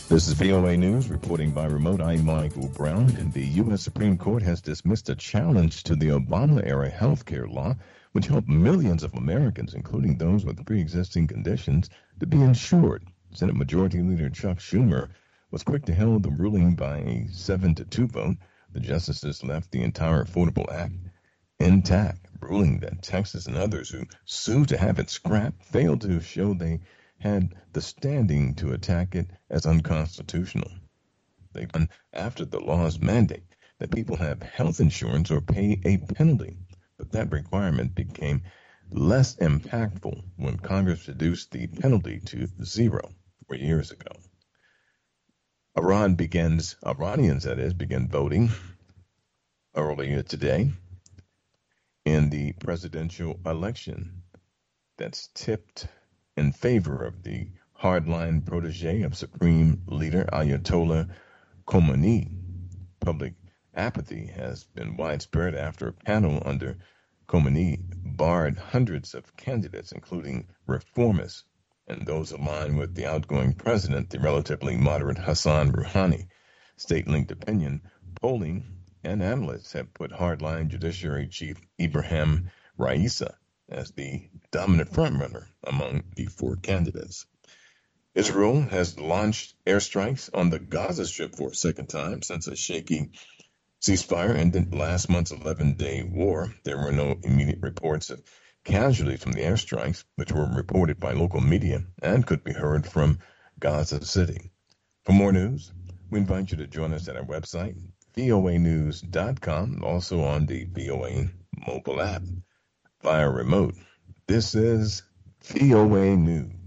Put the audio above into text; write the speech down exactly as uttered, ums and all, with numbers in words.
This is V O A News reporting by remote. I'm Michael Brown, and the U S. Supreme Court has dismissed a challenge to the Obama-era health care law, which helped millions of Americans, including those with pre-existing conditions, to be insured. Senate Majority Leader Chuck Schumer was quick to hail the ruling by a seven to two vote. The justices left the entire Affordable Act intact, ruling that Texas and others who sued to have it scrapped failed to show they had the standing to attack it as unconstitutional. They done after the law's mandate that people have health insurance or pay a penalty, but that requirement became less impactful when Congress reduced the penalty to zero four years ago. Iran begins, Iranians that is, began voting earlier today in the presidential election that's tipped in favor of the hardline protege of Supreme Leader Ayatollah Khomeini. Public apathy has been widespread after a panel under Khomeini barred hundreds of candidates, including reformists and those aligned with the outgoing president, the relatively moderate Hassan Rouhani. State-linked opinion polling and analysts have put hardline Judiciary Chief Ibrahim Raisa as the dominant frontrunner among the four candidates. Israel has launched airstrikes on the Gaza Strip for a second time since a shaky ceasefire ended last month's eleven-day war. There were no immediate reports of casualties from the airstrikes, which were reported by local media and could be heard from Gaza City. For more news, we invite you to join us at our website, V O A news dot com, also on the V O A mobile app via remote. This is V O A News.